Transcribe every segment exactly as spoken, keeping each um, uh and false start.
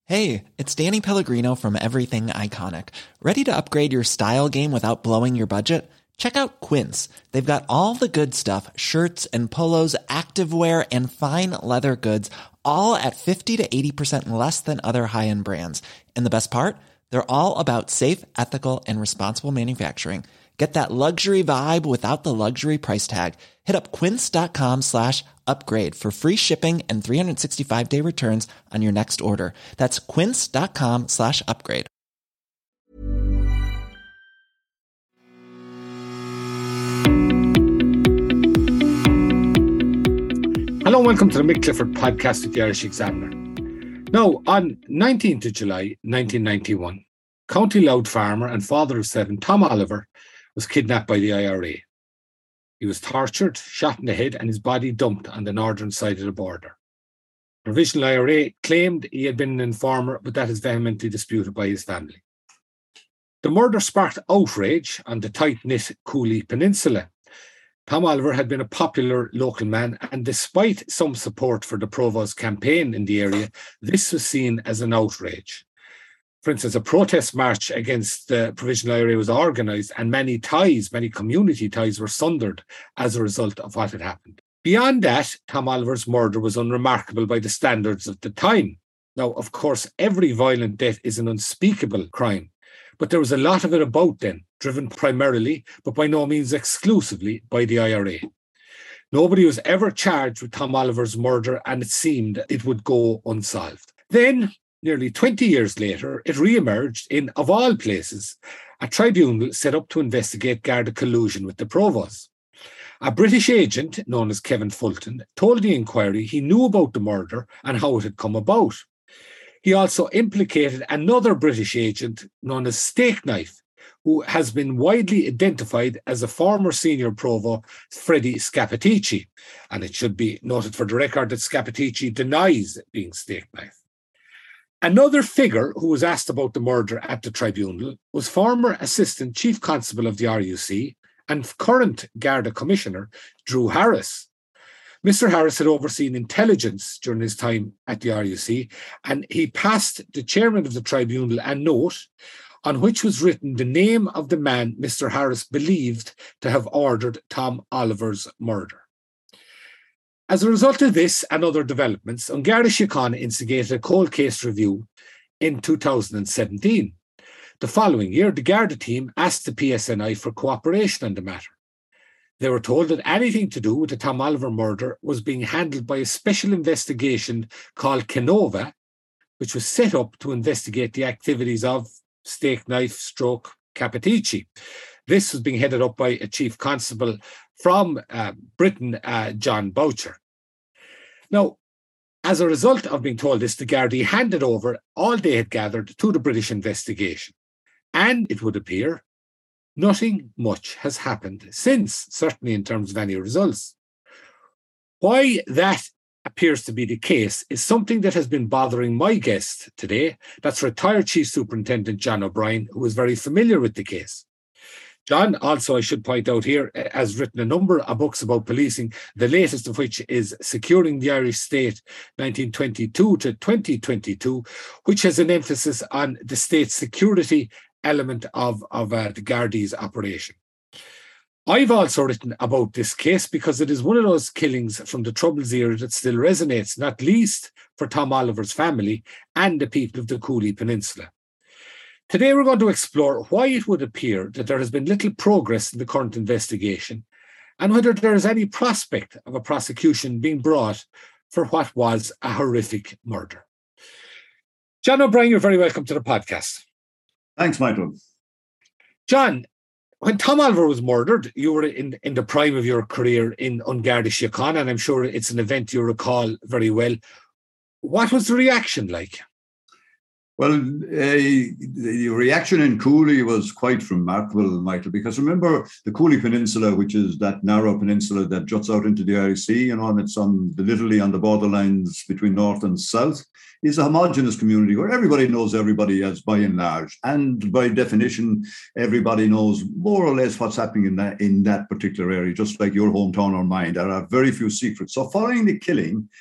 Hey, it's Danny Pellegrino from Everything Iconic. Ready to upgrade your style game without blowing your budget? Check out Quince. They've got all the good stuff, shirts and polos, activewear, and fine leather goods, all at fifty to eighty percent less than other high-end brands. And the best part? They're all about safe, ethical, and responsible manufacturing. Get that luxury vibe without the luxury price tag. Hit up quince.com slash upgrade for free shipping and three sixty-five day returns on your next order. That's quince.com slash upgrade. Hello and welcome to the Mick Clifford podcast with the Irish Examiner. Now, on nineteenth of July nineteen ninety-one, County Louth farmer and father of seven, Tom Oliver, was kidnapped by the I R A. He was tortured, shot in the head, and his body dumped on the northern side of the border. Provisional I R A claimed he had been an informer, but that is vehemently disputed by his family. The murder sparked outrage on the tight-knit Cooley Peninsula. Tom Oliver had been a popular local man, and despite some support for the Provost campaign in the area, this was seen as an outrage. For instance, a protest march against the provisional I R A was organised, and many ties, many community ties were sundered as a result of what had happened. Beyond that, Tom Oliver's murder was unremarkable by the standards of the time. Now, of course, every violent death is an unspeakable crime, but there was a lot of it about then, driven primarily, but by no means exclusively, by the I R A. Nobody was ever charged with Tom Oliver's murder, and it seemed it would go unsolved. Then, nearly twenty years later, it re-emerged in, of all places, a tribunal set up to investigate Garda collusion with the Provost. A British agent, known as Kevin Fulton, told the inquiry he knew about the murder and how it had come about. He also implicated another British agent, known as Stakeknife, who has been widely identified as a former senior Provost, Freddie Scappaticci. And it should be noted for the record that Scappaticci denies being Stakeknife. Another figure who was asked about the murder at the tribunal was former Assistant Chief Constable of the R U C and current Garda Commissioner, Drew Harris. Mister Harris had overseen intelligence during his time at the R U C, and he passed the chairman of the tribunal a note on which was written the name of the man Mister Harris believed to have ordered Tom Oliver's murder. As a result of this and other developments, An Garda Síochána instigated a cold case review in two thousand seventeen. The following year, the Garda team asked the P S N I for cooperation on the matter. They were told that anything to do with the Tom Oliver murder was being handled by a special investigation called Kenova, which was set up to investigate the activities of Stakeknife stroke Capatici. This was being headed up by a chief constable from uh, Britain, uh, John Boucher. Now, as a result of being told this, the Gardaí handed over all they had gathered to the British investigation. And it would appear nothing much has happened since, certainly in terms of any results. Why that appears to be the case is something that has been bothering my guest today. That's retired Chief Superintendent John O'Brien, who is very familiar with the case. John, also, I should point out here, has written a number of books about policing, the latest of which is Securing the Irish State, nineteen twenty-two to twenty twenty-two, which has an emphasis on the state security element of, of uh, the Gardaí's operation. I've also written about this case because it is one of those killings from the Troubles era that still resonates, not least for Tom Oliver's family and the people of the Cooley Peninsula. Today we're going to explore why it would appear that there has been little progress in the current investigation and whether there is any prospect of a prosecution being brought for what was a horrific murder. John O'Brien, you're very welcome to the podcast. Thanks, Michael. John, when Tom Oliver was murdered, you were in, in the prime of your career in An Garda Síochána, and I'm sure it's an event you recall very well. What was the reaction like? Well, uh, the reaction in Cooley was quite remarkable, Michael, because remember the Cooley Peninsula, which is that narrow peninsula that juts out into the Irish Sea, you know, and it's on the, literally on the borderlines between north and south, is a homogenous community where everybody knows everybody as by and large. And by definition, everybody knows more or less what's happening in that, in that particular area, just like your hometown or mine. There are very few secrets. So following the killing,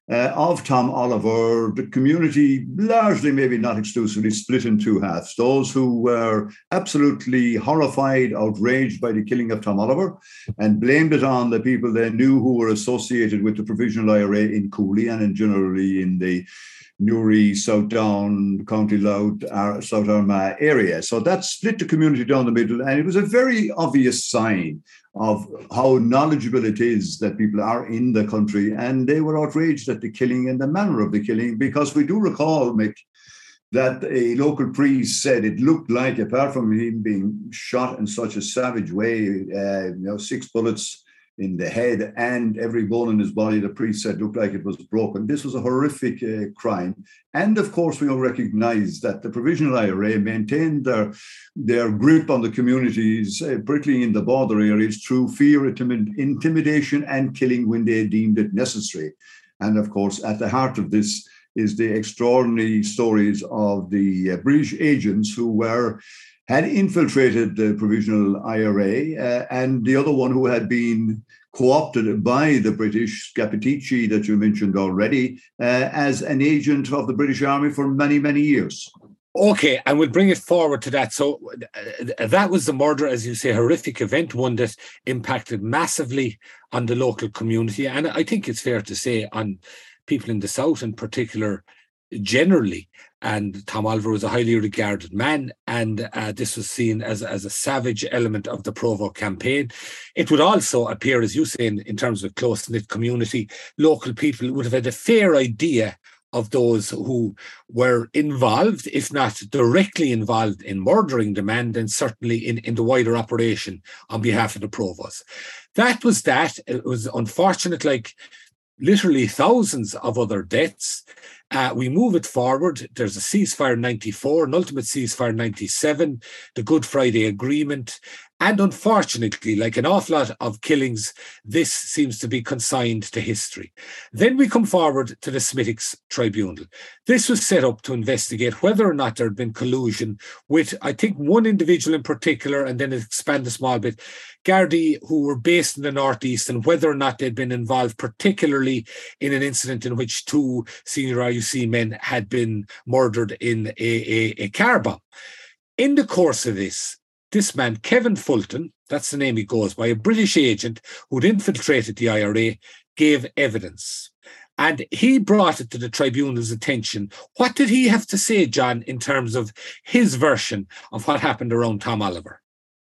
uh, of Tom Oliver, the community largely, maybe not exclusively, split in two halves. Those who were absolutely horrified, outraged by the killing of Tom Oliver, and blamed it on the people they knew who were associated with the Provisional I R A in Cooley and in generally in the Newry, South Down, County Louth, Ar- South Armagh area. So that split the community down the middle, and it was a very obvious sign of how knowledgeable it is that people are in the country, and they were outraged at the killing and the manner of the killing, because we do recall, Mick, that a local priest said it looked like, apart from him being shot in such a savage way, uh, you know, six bullets in the head and every bone in his body, the priest said, looked like it was broken. This was a horrific uh, crime. And of course, we all recognize that the Provisional I R A maintained their, their grip on the communities, uh, particularly in the border areas, through fear, intimid- intimidation and killing when they deemed it necessary. And of course, at the heart of this is the extraordinary stories of the uh, British agents who were had infiltrated the Provisional I R A, uh, and the other one who had been co-opted by the British, Capitici, that you mentioned already, uh, as an agent of the British Army for many, many years. Okay, and we'll bring it forward to that. So uh, that was the murder, as you say, horrific event, one that impacted massively on the local community. And I think it's fair to say on people in the South in particular, generally. And Tom Oliver was a highly regarded man, and uh, this was seen as, as a savage element of the Provo campaign. It would also appear, as you say, in, in terms of a close-knit community, local people would have had a fair idea of those who were involved, if not directly involved in murdering the man, then certainly in, in the wider operation on behalf of the Provos. That was that. It was unfortunate, like literally thousands of other deaths. Uh, we move it forward. There's a ceasefire in ninety-four, an ultimate ceasefire in ninety-seven, the Good Friday Agreement. And unfortunately, like an awful lot of killings, this seems to be consigned to history. Then we come forward to the Smithwick's Tribunal. This was set up to investigate whether or not there had been collusion with, I think, one individual in particular, and then expand a small bit, Gardaí who were based in the Northeast, and whether or not they'd been involved, particularly in an incident in which two senior I U C men had been murdered in a, a, a car bomb. In the course of this, this man, Kevin Fulton, that's the name he goes by, a British agent who'd infiltrated the I R A, gave evidence. And he brought it to the tribunal's attention. What did he have to say, John, in terms of his version of what happened around Tom Oliver?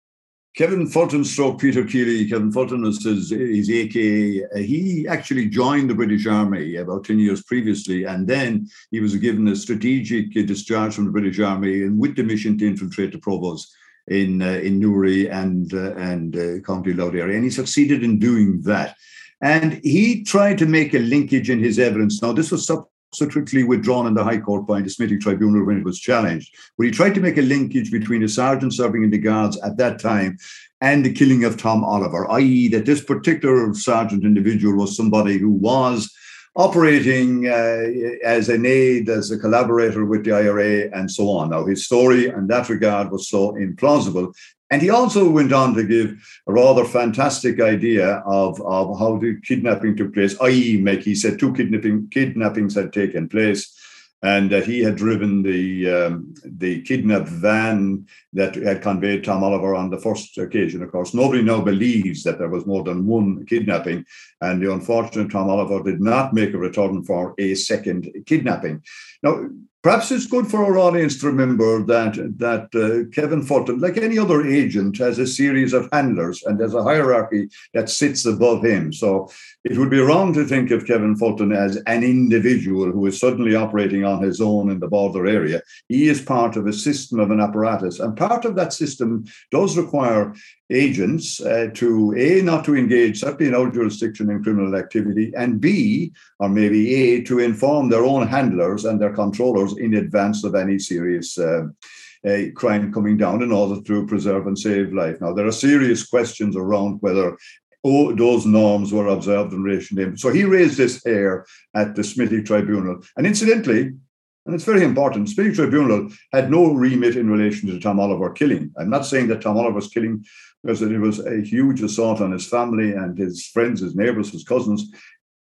Kevin Fulton stroke Peter Keeley. Kevin Fulton was his, his A K A. He actually joined the British Army about ten years previously, and then he was given a strategic discharge from the British Army and with the mission to infiltrate the Provos in uh, in Newry and uh, and uh, County Louth area, and he succeeded in doing that. And he tried to make a linkage in his evidence. Now, this was subsequently withdrawn in the High Court by the Smithwick Tribunal when it was challenged, but he tried to make a linkage between a sergeant serving in the Guards at that time and the killing of Tom Oliver, that is that this particular sergeant individual was somebody who was operating uh, as an aide, as a collaborator with the I R A and so on. Now, his story in that regard was so implausible. And he also went on to give a rather fantastic idea of, of how the kidnapping took place, that is, like he said, two kidnapping, kidnappings had taken place, and that he had driven the um, the kidnapped van that had conveyed Tom Oliver on the first occasion. Of course, nobody now believes that there was more than one kidnapping, and the unfortunate Tom Oliver did not make a return for a second kidnapping. Now, perhaps it's good for our audience to remember that that uh, Kevin Fulton, like any other agent, has a series of handlers and there's a hierarchy that sits above him. So it would be wrong to think of Kevin Fulton as an individual who is suddenly operating on his own in the border area. He is part of a system, of an apparatus, and part of that system does require agents uh, to, A, not to engage, certainly in our jurisdiction, in criminal activity, and B, or maybe A, to inform their own handlers and their controllers in advance of any serious uh, uh, crime coming down in order to preserve and save life. Now, there are serious questions around whether oh, those norms were observed in relation to him. So he raised this here at the Smithwick Tribunal. And incidentally, and it's very important, the Smithwick Tribunal had no remit in relation to the Tom Oliver killing. I'm not saying that Tom Oliver's killing, because it was a huge assault on his family and his friends, his neighbours, his cousins.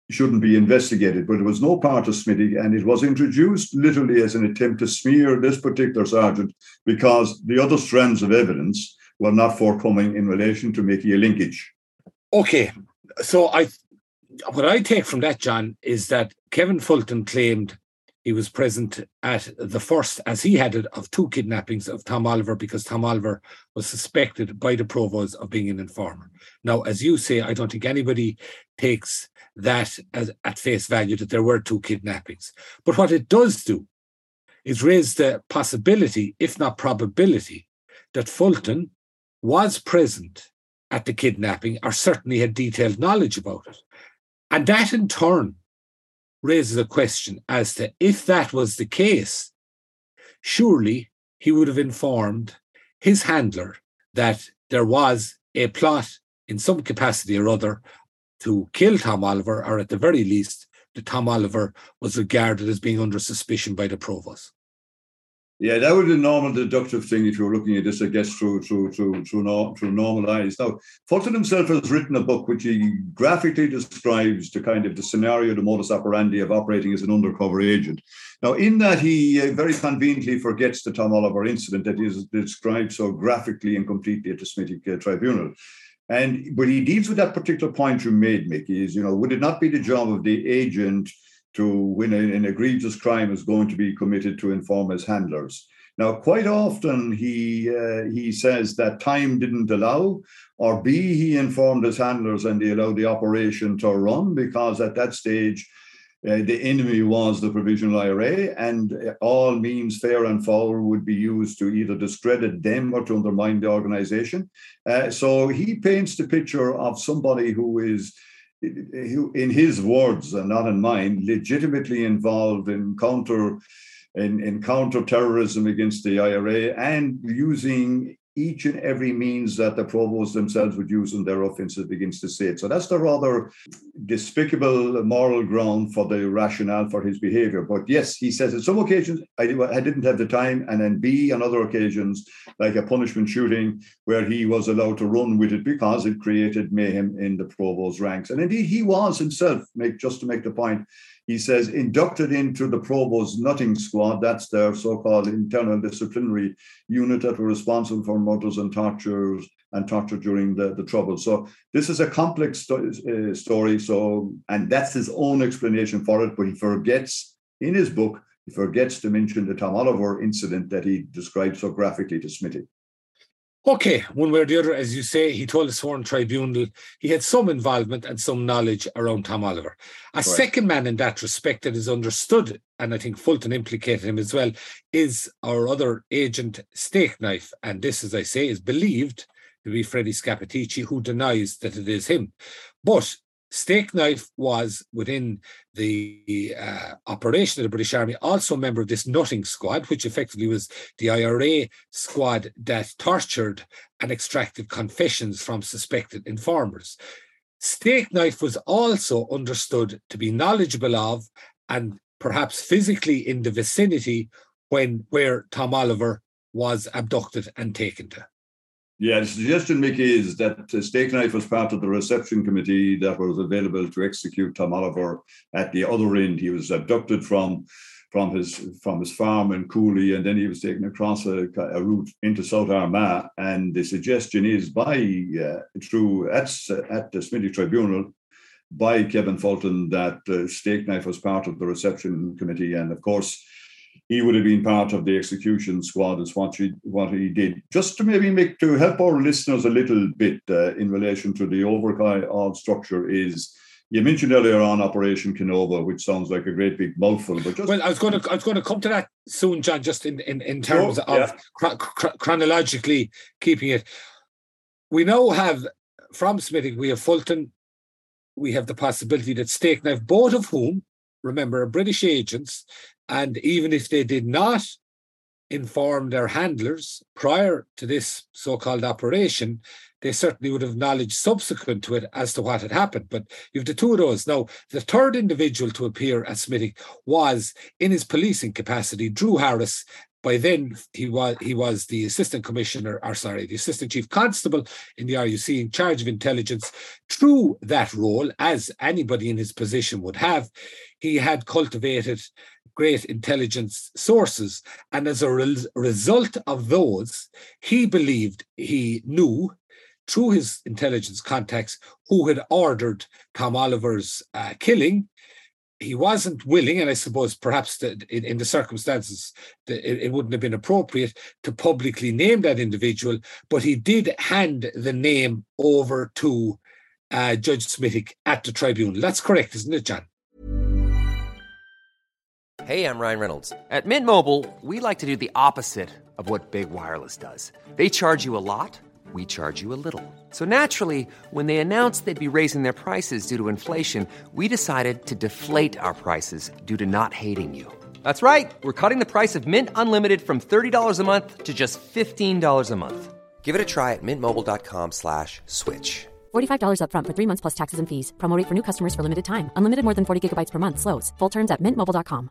shouldn't be investigated, but it was no part of Smithy, and it was introduced literally as an attempt to smear this particular sergeant because the other strands of evidence were not forthcoming in relation to making a linkage. Okay, so I, what I take from that, John, is that Kevin Fulton claimed he was present at the first, as he had it, of two kidnappings of Tom Oliver because Tom Oliver was suspected by the provost of being an informer. Now, as you say, I don't think anybody takes that as at face value that there were two kidnappings. But what it does do is raise the possibility, if not probability, that Fulton was present at the kidnapping or certainly had detailed knowledge about it. And that in turn raises a question as to if that was the case, surely he would have informed his handler that there was a plot in some capacity or other to kill Tom Oliver, or at the very least, that Tom Oliver was regarded as being under suspicion by the provost. Yeah, that would be a normal deductive thing if you were looking at this, I guess, through through through through, no, through normal eyes. Now, Fulton himself has written a book which he graphically describes the kind of the scenario, the modus operandi of operating as an undercover agent. Now, in that, he uh, very conveniently forgets the Tom Oliver incident that is described so graphically and completely at the Smithic uh, Tribunal. And but he deals with that particular point you made, Mickey, is, you know, would it not be the job of the agent to, when an egregious crime is going to be committed, to inform his handlers? Now, quite often he uh, he says that time didn't allow, or B, he informed his handlers and they allowed the operation to run because at that stage uh, the enemy was the Provisional I R A, and all means fair and foul would be used to either discredit them or to undermine the organization. Uh, so he paints the picture of somebody who is, who, in his words and not in mine, legitimately involved in counter in, in counter-terrorism against the I R A and using each and every means that the provosts themselves would use in their offensive against the state. So that's the rather despicable moral ground for the rationale for his behavior. But yes, he says on some occasions, I, I didn't have the time, and then B, on other occasions, like a punishment shooting, where he was allowed to run with it because it created mayhem in the provost's ranks. And indeed, he was himself, make, just to make the point, he says, inducted into the Provost Nutting Squad. That's their so-called internal disciplinary unit that were responsible for murders and tortures and torture during the, the Troubles. So this is a complex sto- uh, story. So, and that's his own explanation for it. But he forgets in his book, he forgets to mention the Tom Oliver incident that he described so graphically to Smithy. Okay, one way or the other, as you say, he told the sworn tribunal he had some involvement and some knowledge around Tom Oliver. A right. second man in that respect that is understood, and I think Fulton implicated him as well, is our other agent, Stakeknife. And this, as I say, is believed to be Freddie Scappaticci, who denies that it is him. But Stakeknife was, within the uh, operation of the British Army, also a member of this Nutting Squad, which effectively was the I R A squad that tortured and extracted confessions from suspected informers. Stakeknife was also understood to be knowledgeable of and perhaps physically in the vicinity when where Tom Oliver was abducted and taken to. Yeah, the suggestion, Mickey, is that uh, Stakeknife was part of the reception committee that was available to execute Tom Oliver at the other end. He was abducted from from his from his farm in Cooley, and then he was taken across a, a route into South Armagh. And the suggestion is by uh, through at at the Smithy Tribunal by Kevin Fulton that uh, Stakeknife was part of the reception committee, and of course, he would have been part of the execution squad, is what he, what he did. Just to maybe make, to help our listeners a little bit uh, in relation to the overall structure is, you mentioned earlier on Operation Canova, which sounds like a great big mouthful. But just... Well, I was going to I was going to come to that soon, John, just in, in, in terms sure, of yeah. chro- chro- chronologically keeping it. We now have, from Smithy, we have Fulton, we have the possibility that Stakeknife, both of whom, remember, are British agents, and even if they did not inform their handlers prior to this so-called operation, they certainly would have knowledge subsequent to it as to what had happened. But you have the two of those. Now, the third individual to appear at Smithy was, in his policing capacity, Drew Harris, By then, he was he was the assistant commissioner, or sorry, the assistant chief constable in the R U C in charge of intelligence. Through that role, as anybody in his position would have, he had cultivated great intelligence sources. And as a re- result of those, he believed he knew, through his intelligence contacts, who had ordered Tom Oliver's uh, killing. He wasn't willing, and I suppose perhaps the, in, in the circumstances, the, it, it wouldn't have been appropriate to publicly name that individual, but he did hand the name over to uh, Judge Smithick at the tribunal. That's correct, isn't it, John? Hey, I'm Ryan Reynolds. At Mint Mobile, we like to do the opposite of what Big Wireless does. They charge you a lot. We charge you a little. So naturally, when they announced they'd be raising their prices due to inflation, we decided to deflate our prices due to not hating you. That's right. We're cutting the price of Mint Unlimited from thirty dollars a month to just fifteen dollars a month. Give it a try at mintmobile.com slash switch. forty-five dollars up front for three months plus taxes and fees. Promo rate for new customers for limited time. Unlimited more than forty gigabytes per month. Slows full terms at mint mobile dot com.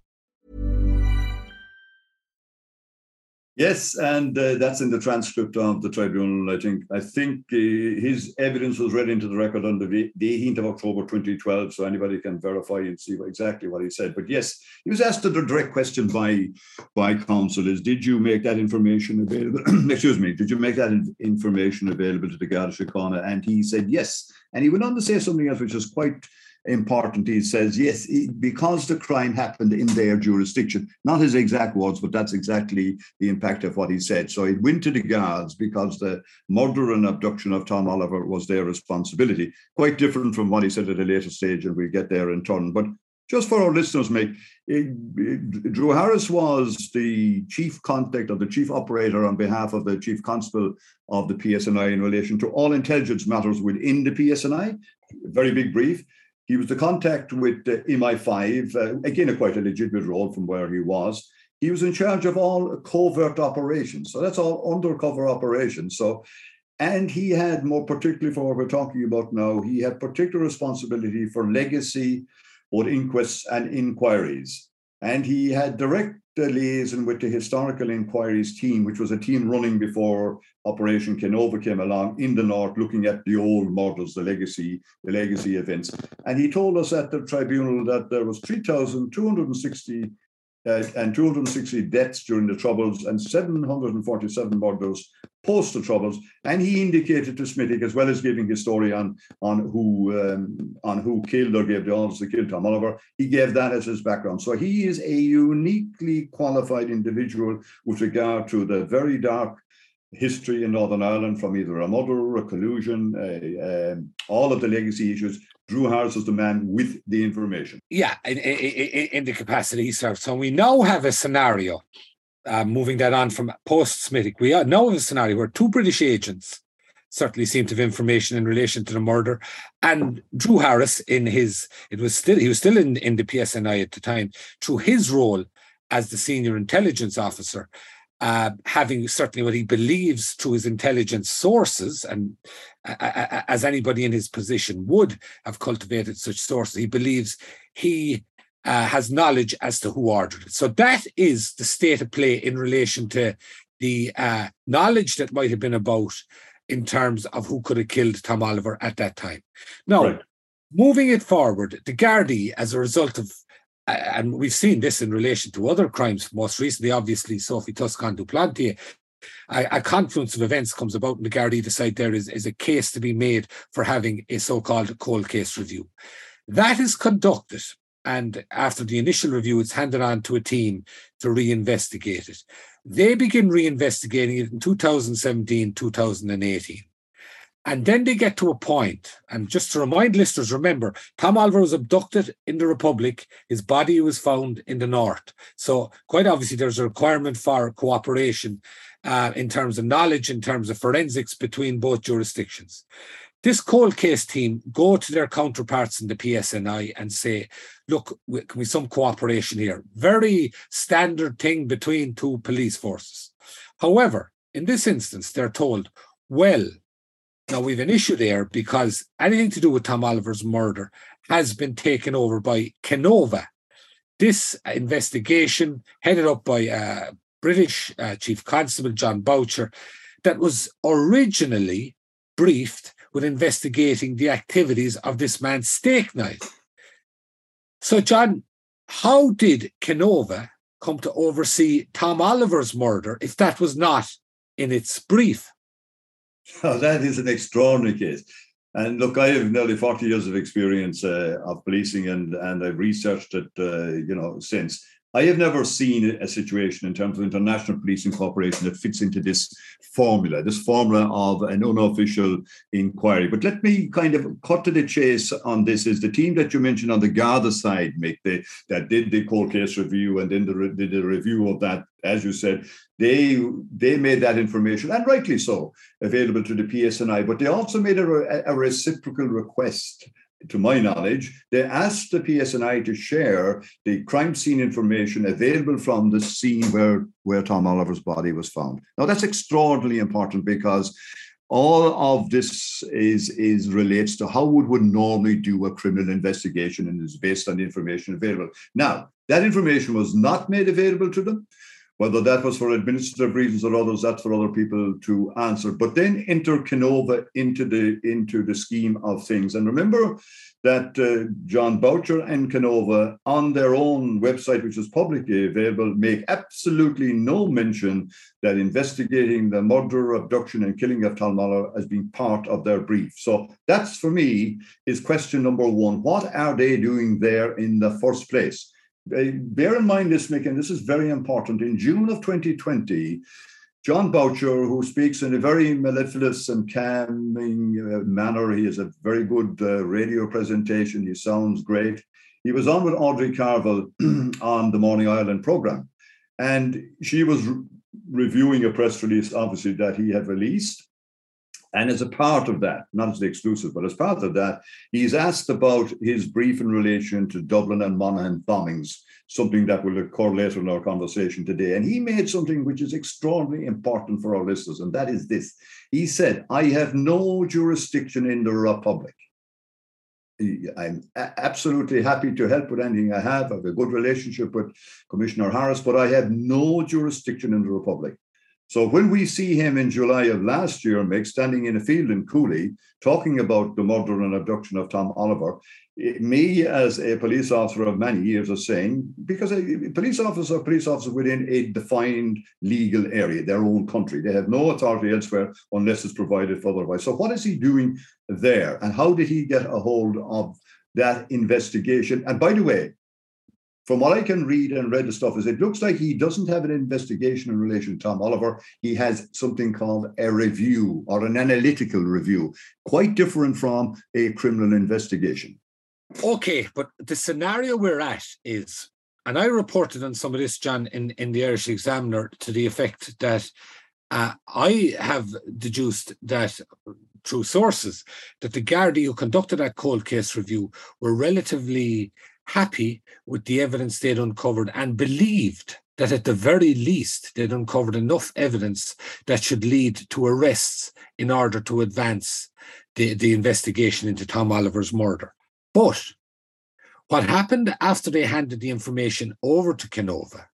Yes, and uh, that's in the transcript of the tribunal. I think I think uh, his evidence was read into the record on the, the eighteenth of October twenty twelve, so anybody can verify and see what, exactly what he said. But yes, he was asked a direct question by by counsel: "Is did you make that information available? Excuse me, did you make that in- information available to the Garda Síochána?" And he said yes. And he went on to say something else, which is quite important. He says, yes, because the crime happened in their jurisdiction, not his exact words, but that's exactly the impact of what he said. So it went to the guards because the murder and abduction of Tom Oliver was their responsibility. Quite different from what he said at a later stage, and we'll get there in turn. But just for our listeners, mate, it, it, Drew Harris was the chief contact or the chief operator on behalf of the chief constable of the P S N I in relation to all intelligence matters within the P S N I. Very big brief. He was the contact with uh, M I five, uh, again, a quite a legitimate role from where he was. He was in charge of all covert operations. So that's all undercover operations. So, and he had, more particularly for what we're talking about now, he had particular responsibility for legacy, both inquests and inquiries. And he had direct liaison with the historical inquiries team, which was a team running before Operation Kenova came along in the north, looking at the old murders, the legacy, the legacy events. And he told us at the tribunal that there was three thousand two hundred sixty uh, and two hundred sixty deaths during the Troubles and seven hundred forty-seven murders post the Troubles. And he indicated to Smithick, as well as giving his story on, on who um, on who killed or gave the orders to kill Tom Oliver, he gave that as his background. So he is a uniquely qualified individual with regard to the very dark history in Northern Ireland, from either a murder, a collusion, a, um, all of the legacy issues. Drew Harris is the man with the information. Yeah, in, in, in the capacity he serves. So we now have a scenario, uh, moving that on from post-Smithick, we now have a scenario where two British agents certainly seem to have information in relation to the murder, and Drew Harris, in his, it was still, he was still in, in the P S N I at the time, through his role as the senior intelligence officer, Uh, having certainly what he believes through his intelligence sources, and uh, uh, as anybody in his position would have cultivated such sources, he believes he uh, has knowledge as to who ordered it. So that is the state of play in relation to the uh, knowledge that might have been about in terms of who could have killed Tom Oliver at that time. Now, right. Moving it forward, the Gardaí, as a result of and we've seen this in relation to other crimes, most recently, obviously, Sophie Toscan du Plantier. A, a confluence of events comes about, and the Gardaí decide there is, is a case to be made for having a so-called cold case review. That is conducted, and after the initial review, it's handed on to a team to reinvestigate it. They begin reinvestigating it in two thousand seventeen, two thousand eighteen. And then they get to a point, and just to remind listeners, remember, Tom Oliver was abducted in the Republic. His body was found in the North. So quite obviously there's a requirement for cooperation uh, in terms of knowledge, in terms of forensics between both jurisdictions. This cold case team go to their counterparts in the P S N I and say, look, can we some cooperation here? Very standard thing between two police forces. However, in this instance, they're told, well, now, we've an issue there because anything to do with Tom Oliver's murder has been taken over by Kenova. This investigation, headed up by uh, British uh, Chief Constable John Boucher that was originally briefed with investigating the activities of this man's steak night. So, John, how did Canova come to oversee Tom Oliver's murder if that was not in its brief? Oh, that is an extraordinary case. And look, I have nearly forty years of experience uh, of policing, and, and I've researched it, uh, you know, since. I have never seen a situation in terms of international policing cooperation that fits into this formula, this formula of an unofficial inquiry. But let me kind of cut to the chase on this. Is the team that you mentioned on the Garda side, Mick, they, that did the cold case review and then the, did the review of that, as you said, they they made that information, and rightly so, available to the P S N I. But they also made a, a reciprocal request. To my knowledge, they asked the P S N I to share the crime scene information available from the scene where, where Tom Oliver's body was found. Now, that's extraordinarily important, because all of this is, is relates to how would one normally do a criminal investigation, and is based on the information available. Now, that information was not made available to them. Whether that was for administrative reasons or others, that's for other people to answer. But then enter Canova into the into the scheme of things. And remember that uh, John Boucher and Canova, on their own website, which is publicly available, make absolutely no mention that investigating the murder, abduction, and killing of Tom Oliver as being part of their brief. So that's, for me, is question number one. What are they doing there in the first place? Bear in mind this, Mick, and this is very important. In June of twenty twenty, John Boucher, who speaks in a very mellifluous and calming uh, manner, he has a very good uh, radio presentation, he sounds great. He was on with Audrey Carville on the Morning Ireland programme, and she was re- reviewing a press release, obviously, that he had released. And as a part of that, not as the exclusive, but as part of that, he's asked about his brief in relation to Dublin and Monaghan bombings, something that will occur later in our conversation today. And he made something which is extraordinarily important for our listeners, and that is this. He said, "I have no jurisdiction in the Republic. I'm absolutely happy to help with anything I have. I have a good relationship with Commissioner Harris, but I have no jurisdiction in the Republic." So when we see him in July of last year, Mick, standing in a field in Cooley, talking about the murder and abduction of Tom Oliver, it, me as a police officer of many years are saying, because a police officer, police officer within a defined legal area, their own country, they have no authority elsewhere unless it's provided for otherwise. So what is he doing there? And how did he get a hold of that investigation? And by the way, from what I can read and read the stuff, is it looks like he doesn't have an investigation in relation to Tom Oliver. He has something called a review, or an analytical review, quite different from a criminal investigation. Okay, but the scenario we're at is, and I reported on some of this, John, in, in the Irish Examiner, to the effect that uh, I have deduced that through sources that the Gardaí who conducted that cold case review were relatively happy with the evidence they'd uncovered, and believed that at the very least they'd uncovered enough evidence that should lead to arrests in order to advance the, the investigation into Tom Oliver's murder. But what happened after they handed the information over to Canova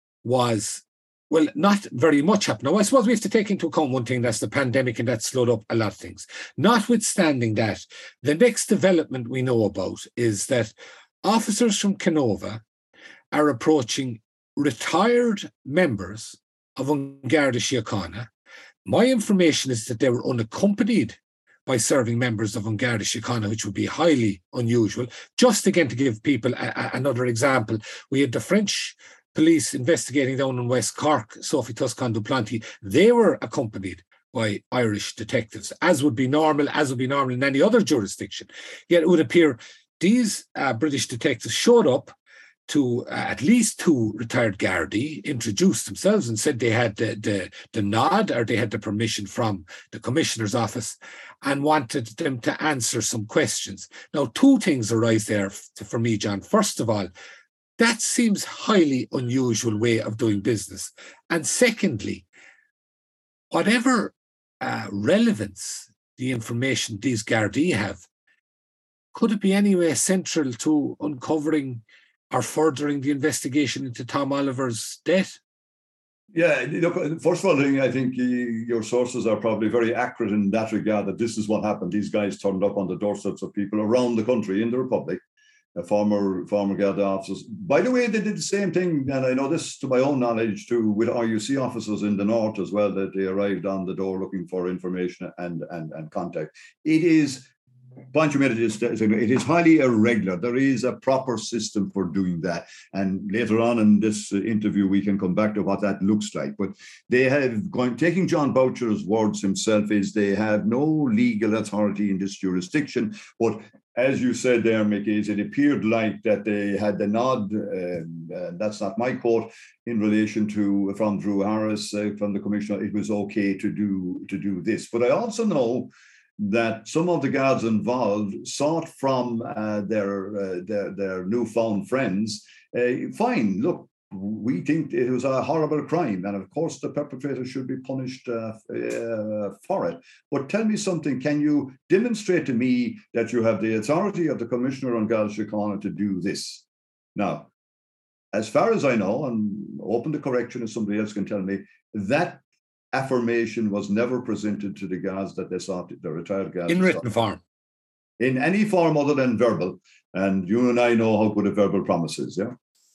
was, well, not very much happened. Now, I suppose we have to take into account one thing, that's the pandemic, and that slowed up a lot of things. Notwithstanding that, the next development we know about is that officers from Canova are approaching retired members of An Garda Síochána. My information is that they were unaccompanied by serving members of An Garda Síochána, which would be highly unusual. Just again, to give people a, a, another example, we had the French police investigating down in West Cork, Sophie Toscan du Planty. They were accompanied by Irish detectives, as would be normal, as would be normal in any other jurisdiction. Yet it would appear these uh, British detectives showed up to uh, at least two retired Gardaí, introduced themselves and said they had the, the, the nod, or they had the permission from the Commissioner's office, and wanted them to answer some questions. Now, two things arise there for me, John. First of all, that seems highly unusual way of doing business. And secondly, whatever uh, relevance the information these Gardaí have, could it be anyway central to uncovering or furthering the investigation into Tom Oliver's death? Yeah, look, first of all, I think your sources are probably very accurate in that regard, that this is what happened. These guys turned up on the doorsteps of people around the country in the Republic, uh, former former Garda officers. By the way, they did the same thing, and I know this to my own knowledge too, with R U C officers in the north as well, that they arrived on the door looking for information and, and, and contact. It is Point you made it is, it is highly irregular. There is a proper system for doing that. And later on in this interview, we can come back to what that looks like. But they have going, taking John Boucher's words himself, is they have no legal authority in this jurisdiction. But as you said there, Mickey, it appeared like that they had the nod, um, uh, that's not my quote, in relation to, from Drew Harris, uh, from the commissioner, it was okay to do to do this. But I also know that some of the guards involved sought from uh, their, uh, their their newfound friends, uh, fine, look, we think it was a horrible crime, and of course the perpetrator should be punished uh, uh, for it. But tell me something, can you demonstrate to me that you have the authority of the Commissioner on Garda Síochána to do this? Now, as far as I know, and open to correction if somebody else can tell me, that affirmation was never presented to the guards that they sought, the retired guards. In written form. In any form other than verbal. And you and I know how good a verbal promise is, yeah?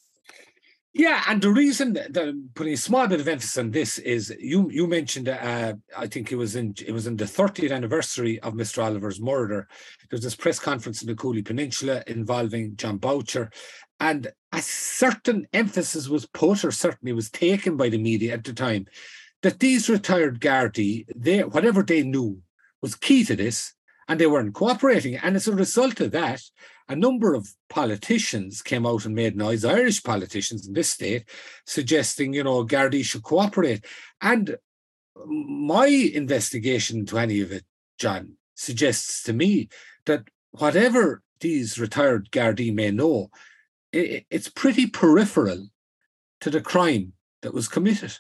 Yeah, and the reason that I'm putting a small bit of emphasis on this is you you mentioned, uh, I think it was in it was in the thirtieth anniversary of Mister Oliver's murder. There was this press conference in the Cooley Peninsula involving John Boucher, and a certain emphasis was put, or certainly was taken by the media at the time, that these retired Gardaí, they, whatever they knew was key to this, and they weren't cooperating. And as a result of that, a number of politicians came out and made noise, Irish politicians in this state, suggesting, you know, Gardaí should cooperate. And my investigation into any of it, John, suggests to me that whatever these retired Gardaí may know, it, it's pretty peripheral to the crime that was committed.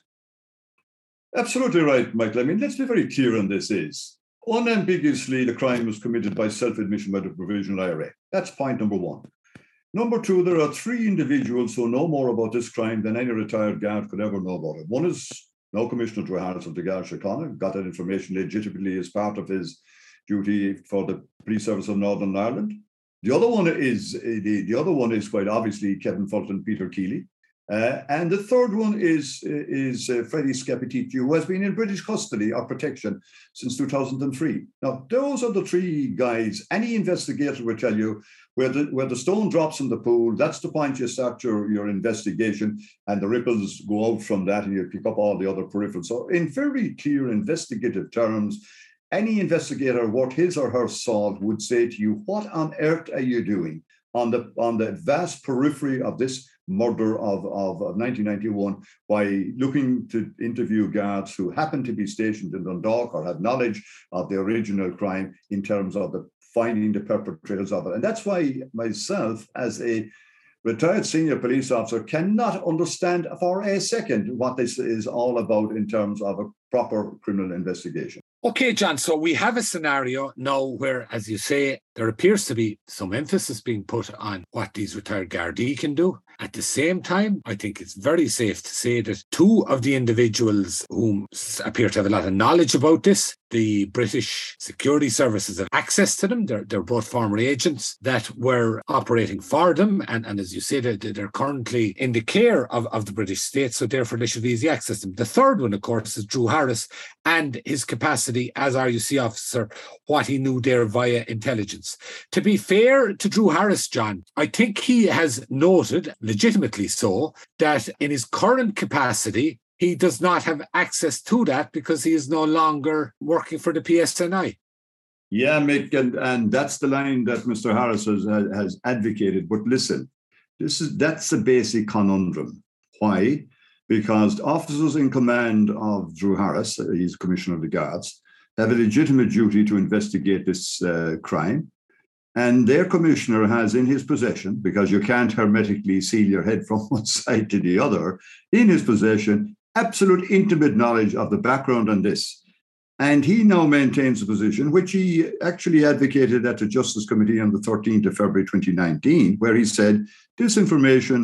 Absolutely right, Michael. I mean, let's be very clear on this is, unambiguously, the crime was committed by self-admission by the Provisional I R A. That's point number one. Number two, there are three individuals who know more about this crime than any retired guard could ever know about it. One is now Commissioner Drew Harris of the Garda Síochána, got that information legitimately as part of his duty for the Police Service of Northern Ireland. The other one is the, the other one is quite obviously Kevin Fulton, Peter Keeley. Uh, and the third one is, is uh, Freddie Scapitici, who has been in British custody or protection since two thousand three. Now, those are the three guys. Any investigator will tell you where the, where the stone drops in the pool, that's the point you start your, your investigation, and the ripples go out from that, and you pick up all the other peripherals. So in very clear investigative terms, any investigator worth his or her salt would say to you, what on earth are you doing on the, on the vast periphery of this murder of, of, of nineteen ninety-one by looking to interview guards who happened to be stationed in Dundalk or had knowledge of the original crime in terms of the finding the perpetrators of it. And that's why myself, as a retired senior police officer, cannot understand for a second what this is all about in terms of a proper criminal investigation. Okay, John, so we have a scenario now where, as you say, there appears to be some emphasis being put on what these retired Gardaí can do. At the same time, I think it's very safe to say that two of the individuals who appear to have a lot of knowledge about this, the British security services have access to them. They're, they're both former agents that were operating for them. And, and as you say, they're, they're currently in the care of, of the British state, so therefore they should have easy access to them. The third one, of course, is Drew Harris and his capacity as R U C officer, what he knew there via intelligence. To be fair to Drew Harris, John, I think he has noted, legitimately so, that in his current capacity, he does not have access to that because he is no longer working for the P S N I. Yeah, Mick, and, and that's the line that Mister Harris has, has advocated. But listen, this is that's a basic conundrum. Why? Because officers in command of Drew Harris, he's Commissioner of the Guards, have a legitimate duty to investigate this uh, crime. And their commissioner has in his possession, because you can't hermetically seal your head from one side to the other, in his possession, absolute intimate knowledge of the background on this. And he now maintains a position, which he actually advocated at the Justice Committee on the thirteenth of February twenty nineteen, where he said, this information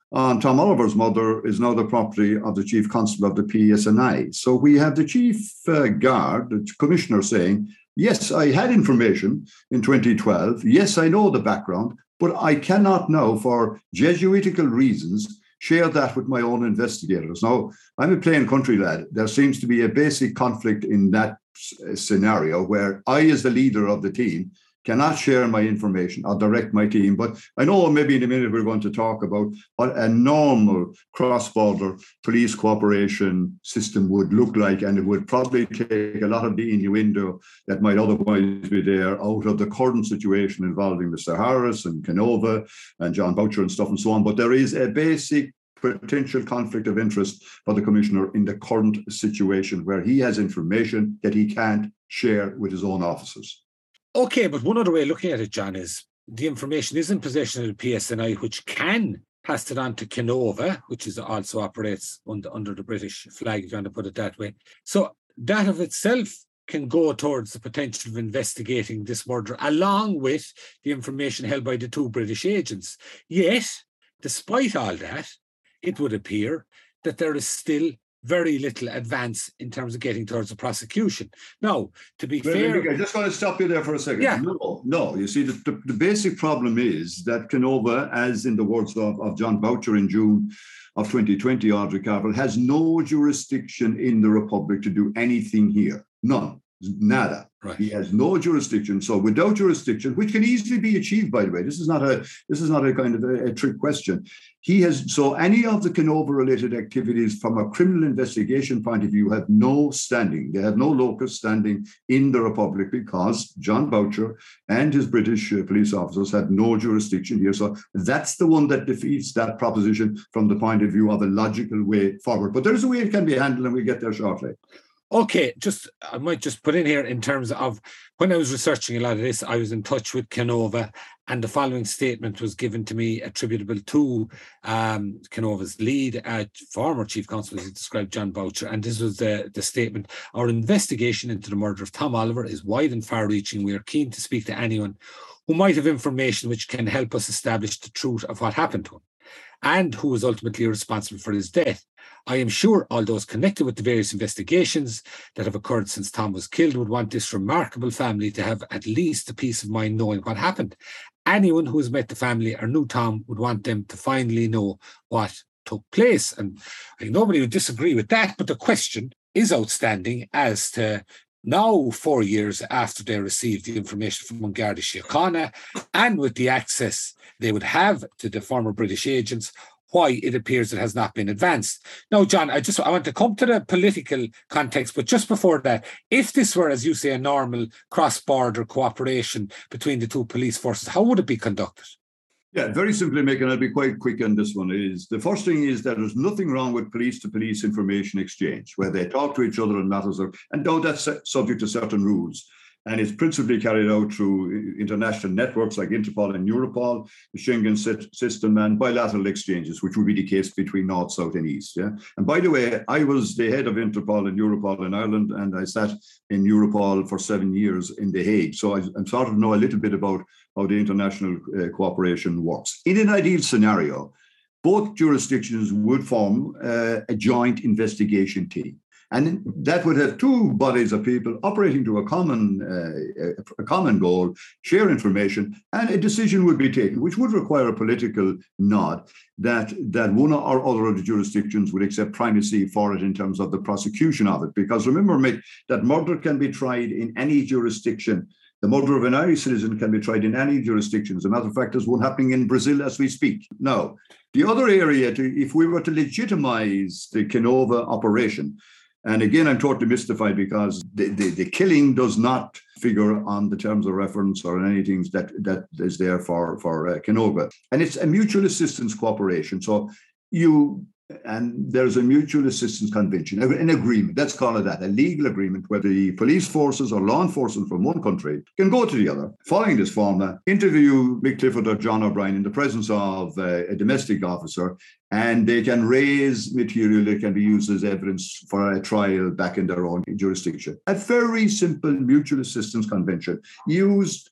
on Tom Oliver's mother is now the property of the Chief Constable of the P S N I. So we have the Chief uh, Guard, the Commissioner, saying, yes, I had information in twenty twelve. Yes, I know the background, but I cannot now, for Jesuitical reasons, share that with my own investigators. Now, I'm a plain country lad. There seems to be a basic conflict in that scenario where I, as the leader of the team, cannot share my information or direct my team. But I know maybe in a minute we're going to talk about what a normal cross-border police cooperation system would look like, and it would probably take a lot of the innuendo that might otherwise be there out of the current situation involving Mister Harris and Canova and John Boucher and stuff and so on. But there is a basic potential conflict of interest for the Commissioner in the current situation where he has information that he can't share with his own officers. Okay, but one other way of looking at it, John, is the information is in possession of the P S N I, which can pass it on to Canova, which is also operates under, under the British flag, if you want to put it that way. So that of itself can go towards the potential of investigating this murder, along with the information held by the two British agents. Yet, despite all that, it would appear that there is still very little advance in terms of getting towards the prosecution. Now, to be well, fair... I just want to stop you there for a second. Yeah. No, no. You see, the, the, the basic problem is that Canova, as in the words of, of John Boucher in June of twenty twenty, Audrey Carville, has no jurisdiction in the Republic to do anything here. None. Nada. Right. He has no jurisdiction. So without jurisdiction, which can easily be achieved, by the way, this is not a this is not a kind of a, a trick question. He has so any of the Canova related activities from a criminal investigation point of view have no standing. They have no locus standing in the Republic because John Boucher and his British uh, police officers had no jurisdiction here. So that's the one that defeats that proposition from the point of view of a logical way forward. But there's a way it can be handled, and we'll get there shortly. Okay, just I might just put in here in terms of when I was researching a lot of this, I was in touch with Canova, and the following statement was given to me attributable to um, Canova's lead, uh, former chief constable, as he described, John Boucher, and this was the, the statement. Our investigation into the murder of Tom Oliver is wide and far-reaching. We are keen to speak to anyone who might have information which can help us establish the truth of what happened to him and who was ultimately responsible for his death. I am sure all those connected with the various investigations that have occurred since Tom was killed would want this remarkable family to have at least a peace of mind knowing what happened. Anyone who has met the family or knew Tom would want them to finally know what took place. And I think nobody would disagree with that, but the question is outstanding as to now, four years after they received the information from Garda Síochána and with the access they would have to the former British agents, why it appears it has not been advanced. Now, John, I just I want to come to the political context, but just before that, if this were, as you say, a normal cross-border cooperation between the two police forces, how would it be conducted? Yeah, very simply, Mick, and I'll be quite quick on this one, is the first thing is that there's nothing wrong with police-to-police information exchange, where they talk to each other on matters, of, and though that's subject to certain rules. And it's principally carried out through international networks like Interpol and Europol, the Schengen system, and bilateral exchanges, which would be the case between North, South, and East. Yeah. And by the way, I was the head of Interpol and Europol in Ireland, and I sat in Europol for seven years in The Hague. So I, I sort of know a little bit about how the international uh, cooperation works. In an ideal scenario, both jurisdictions would form uh, a joint investigation team. And that would have two bodies of people operating to a common uh, a common goal, share information, and a decision would be taken, which would require a political nod that, that one or other of the jurisdictions would accept primacy for it in terms of the prosecution of it. Because remember, Mick, that murder can be tried in any jurisdiction. The murder of an Irish citizen can be tried in any jurisdiction. As a matter of fact, there's one happening in Brazil as we speak. Now, the other area, to, if we were to legitimize the Canova operation, and again, I'm totally mystified because the, the, the killing does not figure on the terms of reference or anything that, that is there for, for uh, Canova. And it's a mutual assistance cooperation. So you, and there's a mutual assistance convention, an agreement, let's call it that, a legal agreement where the police forces or law enforcement from one country can go to the other, following this formula, interview Mick Clifford or John O'Brien in the presence of uh, a domestic officer, and they can raise material that can be used as evidence for a trial back in their own jurisdiction. A very simple mutual assistance convention used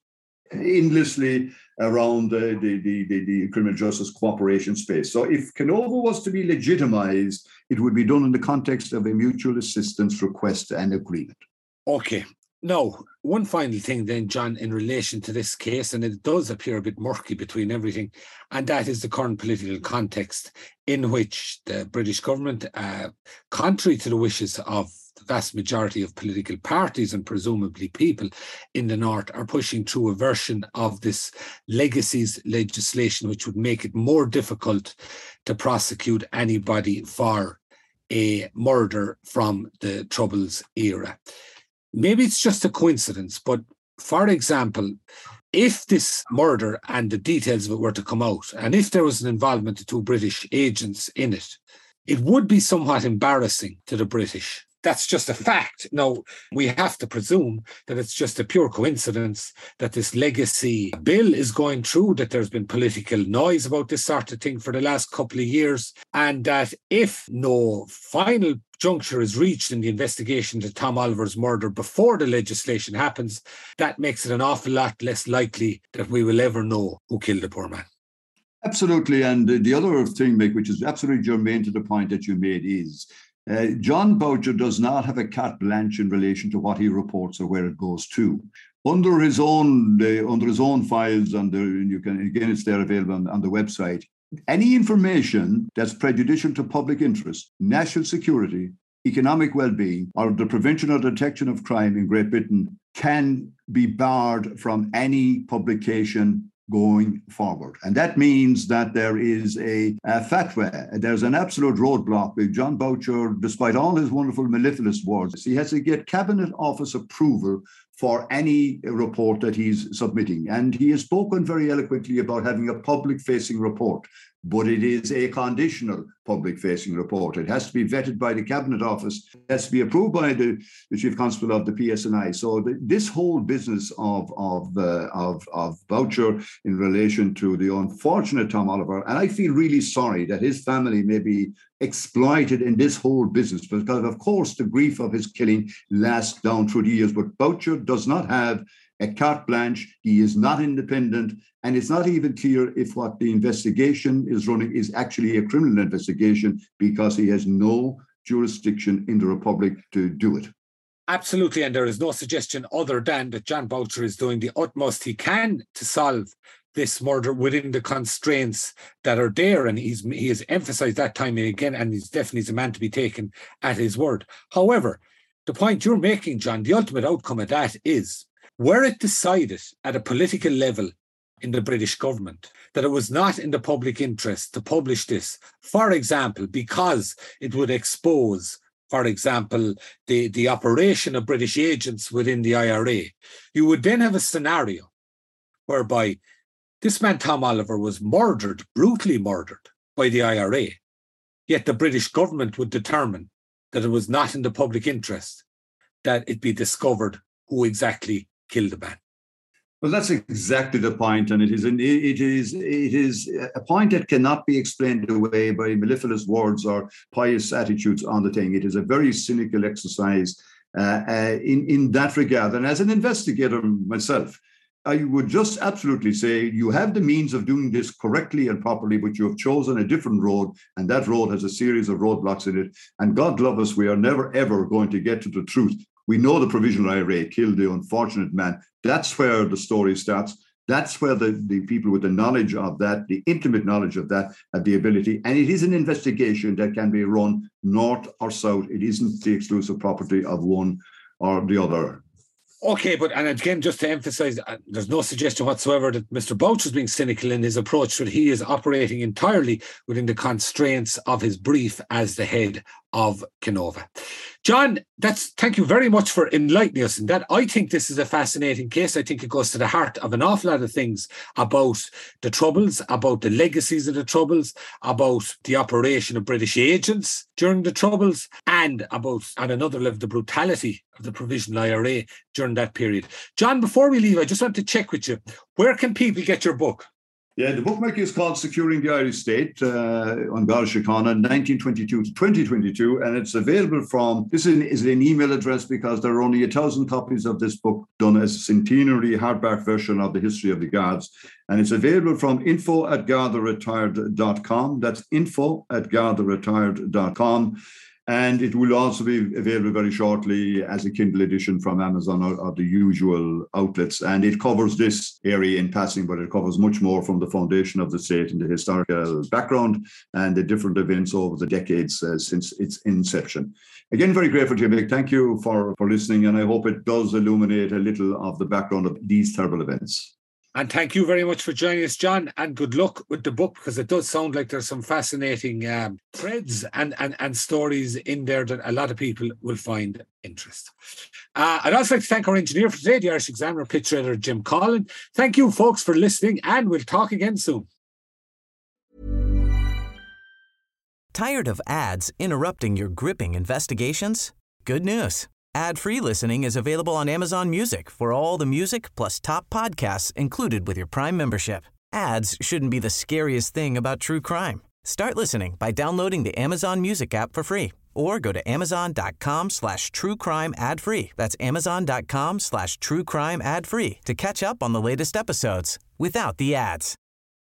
endlessly around the, the, the, the, the criminal justice cooperation space. So if Kenova was to be legitimized, it would be done in the context of a mutual assistance request and agreement. Okay. Now, one final thing then, John, in relation to this case, and it does appear a bit murky between everything, and that is the current political context in which the British government, uh, contrary to the wishes of the vast majority of political parties and presumably people in the North, are pushing through a version of this legacies legislation, which would make it more difficult to prosecute anybody for a murder from the Troubles era. Maybe it's just a coincidence, but for example, if this murder and the details of it were to come out, and if there was an involvement of two British agents in it, it would be somewhat embarrassing to the British. That's just a fact. Now, we have to presume that it's just a pure coincidence that this legacy bill is going through, that there's been political noise about this sort of thing for the last couple of years, and that if no final juncture is reached in the investigation to Tom Oliver's murder before the legislation happens, that makes it an awful lot less likely that we will ever know who killed the poor man. Absolutely. And the other thing, Mick, which is absolutely germane to the point that you made, is Uh, John Boucher does not have a carte blanche in relation to what he reports or where it goes to. Under his own uh, under his own files, under you can again it's there available on, on the website. Any information that's prejudicial to public interest, national security, economic well-being, or the prevention or detection of crime in Great Britain can be barred from any publication going forward. And that means that there is a, a fatwa, there's an absolute roadblock with John Boucher, despite all his wonderful mellifluous words. He has to get Cabinet Office approval for any report that he's submitting. And he has spoken very eloquently about having a public-facing report, but it is a conditional public-facing report. It has to be vetted by the Cabinet Office. It has to be approved by the, the Chief Constable of the P S N I. So the, this whole business of, of, uh, of, of Boucher in relation to the unfortunate Tom Oliver, and I feel really sorry that his family may be exploited in this whole business, because of course the grief of his killing lasts down through the years, but Boucher does not have a carte blanche. He is not independent, and it's not even clear if what the investigation is running is actually a criminal investigation, because he has no jurisdiction in the Republic to do it. Absolutely, and there is no suggestion other than that John Boucher is doing the utmost he can to solve this murder within the constraints that are there, and he's he has emphasised that time and again, and he's definitely a man to be taken at his word. However, the point you're making, John, the ultimate outcome of that is, were it decided at a political level in the British government that it was not in the public interest to publish this, for example, because it would expose, for example, the, the operation of British agents within the I R A, you would then have a scenario whereby this man, Tom Oliver, was murdered, brutally murdered by the I R A, yet the British government would determine that it was not in the public interest that it be discovered who exactly killed the man. Well, that's exactly the point, and it is an, it is it is a point that cannot be explained away by mellifluous words or pious attitudes on the thing. It is a very cynical exercise uh, uh, in in that regard. And as an investigator myself, I would just absolutely say you have the means of doing this correctly and properly, but you have chosen a different road, and that road has a series of roadblocks in it. And God love us, we are never ever going to get to the truth. We know the Provisional I R A killed the unfortunate man. That's where the story starts. That's where the, the people with the knowledge of that, the intimate knowledge of that, have the ability. And it is an investigation that can be run north or south. It isn't the exclusive property of one or the other. Okay, but and again, just to emphasise, uh, there's no suggestion whatsoever that Mister Boucher is being cynical in his approach, that he is operating entirely within the constraints of his brief as the head of Kenova. John, that's thank you very much for enlightening us in that. I think this is a fascinating case. I think it goes to the heart of an awful lot of things about the Troubles, about the legacies of the Troubles, about the operation of British agents during the Troubles, and about, on another level, the brutality of the Provisional I R A during that period. John, before we leave, I just want to check with you. Where can people get your book? Yeah, the bookmaking is called Securing the Irish State uh, on Garda Síochána, nineteen twenty-two to twenty twenty-two, and it's available from, this is an, is an email address because there are only a thousand copies of this book done as a centenary hardback version of the history of the Guards, and it's available from info at garda retired dot com. That's info at garda retired dot com. And it will also be available very shortly as a Kindle edition from Amazon or, or the usual outlets. And it covers this area in passing, but it covers much more from the foundation of the state and the historical background and the different events over the decades uh, since its inception. Again, very grateful to you, Mick. Thank you for, for listening. And I hope it does illuminate a little of the background of these terrible events. And thank you very much for joining us, John, and good luck with the book, because it does sound like there's some fascinating um, threads and, and, and stories in there that a lot of people will find interest. Uh, I'd also like to thank our engineer for today, the Irish Examiner pitch editor, Jim Collin. Thank you, folks, for listening, and we'll talk again soon. Tired of ads interrupting your gripping investigations? Good news. Ad-free listening is available on Amazon Music for all the music plus top podcasts included with your Prime membership. Ads shouldn't be the scariest thing about true crime. Start listening by downloading the Amazon Music app for free or go to amazon.com slash true crime ad free. That's amazon.com slash true crime ad free to catch up on the latest episodes without the ads.